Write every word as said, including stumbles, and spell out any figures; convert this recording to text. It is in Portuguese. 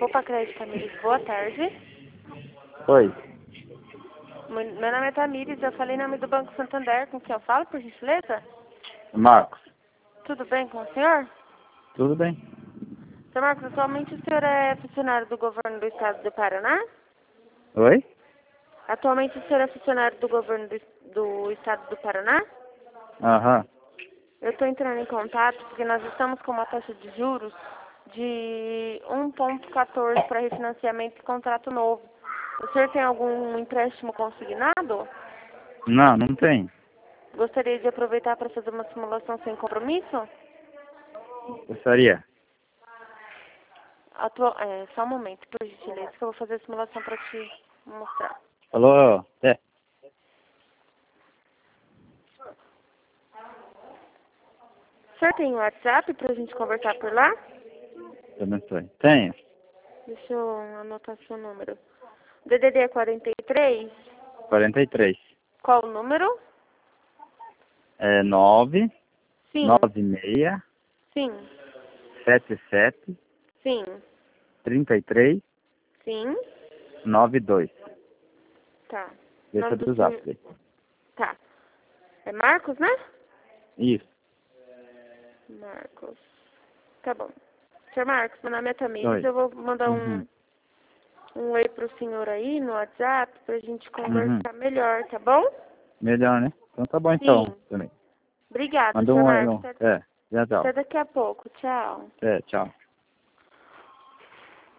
Copa Crédito Tamires, boa tarde. Oi. Meu meu nome é Tamires, eu falei em nome do Banco Santander, com quem eu falo, por gentileza? Marcos. Tudo bem com o senhor? Tudo bem? Senhor Marcos, atualmente o senhor é funcionário do governo do estado do Paraná? Oi? Atualmente o senhor é funcionário do governo do, do estado do Paraná? Aham. Eu estou entrando em contato porque nós estamos com uma taxa de juros de um vírgula quatorze para refinanciamento de contrato novo. O senhor tem algum empréstimo consignado? Não, não tem. Gostaria de aproveitar para fazer uma simulação sem compromisso? Gostaria. Atual, é, só um momento, por gentileza, que eu vou fazer a simulação para te mostrar. Alô? É. O senhor tem WhatsApp para a gente conversar por lá? Também estou. Tenho. Deixa eu anotar seu número. D D D é quarenta e três? quarenta e três. Qual o número? É nove. Sim. nove seis. Sim. sete sete. Sim. trinta e três. Sim. nove dois. Tá. Esse Nome é do do senhor... Zap. Tá. É Marcos, né? Isso. Marcos. Tá bom. senhor Marcos, meu nome é Tamires. Oi. Eu vou mandar Uhum. um, um oi pro senhor aí no WhatsApp pra gente Uhum. conversar melhor, tá bom? Melhor, né? Então tá bom então. Sim. Também. Obrigada, Manda senhor um oi. Marcos. um- É. Já tchau. Até daqui a pouco. Tchau. É, tchau.